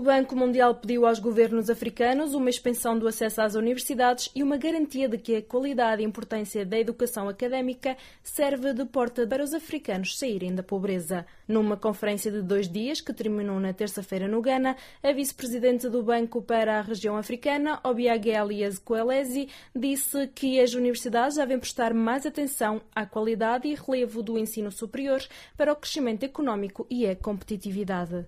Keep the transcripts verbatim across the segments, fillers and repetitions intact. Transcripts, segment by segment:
O Banco Mundial pediu aos governos africanos uma expansão do acesso às universidades e uma garantia de que a qualidade e importância da educação académica serve de porta para os africanos saírem da pobreza. Numa conferência de dois dias, que terminou na terça-feira no Ghana, a vice-presidente do Banco para a região africana, Obiageli Ezekwelezi, disse que as universidades devem prestar mais atenção à qualidade e relevo do ensino superior para o crescimento económico e a competitividade.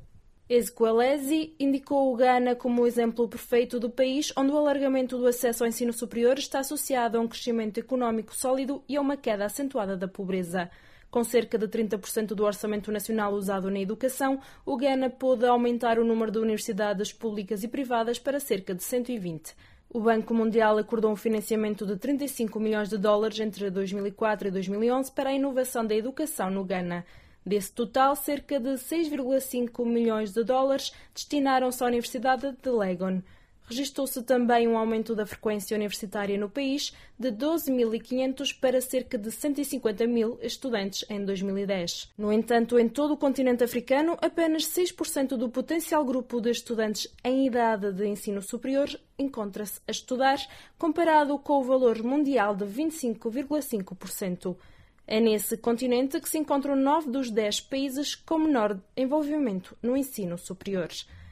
Ezekwelezi indicou o Ghana como o exemplo perfeito do país onde o alargamento do acesso ao ensino superior está associado a um crescimento económico sólido e a uma queda acentuada da pobreza. Com cerca de trinta por cento do orçamento nacional usado na educação, o Ghana pôde aumentar o número de universidades públicas e privadas para cerca de cento e vinte. O Banco Mundial acordou um financiamento de trinta e cinco milhões de dólares entre dois mil e quatro e dois mil e onze para a inovação da educação no Ghana. Desse total, cerca de seis vírgula cinco milhões de dólares destinaram-se à Universidade de Legon. Registou-se também um aumento da frequência universitária no país de doze mil e quinhentos para cerca de cento e cinquenta mil estudantes em dois mil e dez. No entanto, em todo o continente africano, apenas seis por cento do potencial grupo de estudantes em idade de ensino superior encontra-se a estudar, comparado com o valor mundial de vinte e cinco vírgula cinco por cento. É nesse continente que se encontram nove dos dez países com menor envolvimento no ensino superior.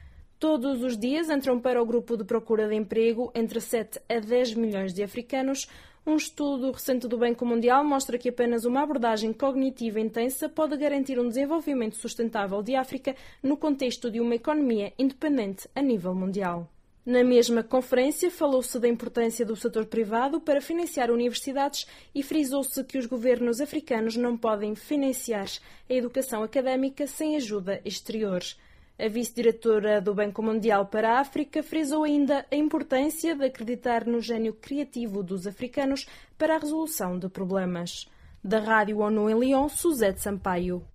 Todos os dias entram para o grupo de procura de emprego entre sete a dez milhões de africanos. Um estudo recente do Banco Mundial mostra que apenas uma abordagem cognitiva intensa pode garantir um desenvolvimento sustentável de África no contexto de uma economia independente a nível mundial. Na mesma conferência, falou-se da importância do setor privado para financiar universidades e frisou-se que os governos africanos não podem financiar a educação académica sem ajuda exterior. A vice-diretora do Banco Mundial para a África frisou ainda a importância de acreditar no gênio criativo dos africanos para a resolução de problemas. Da Rádio ONU em Lyon, Suzete Sampaio.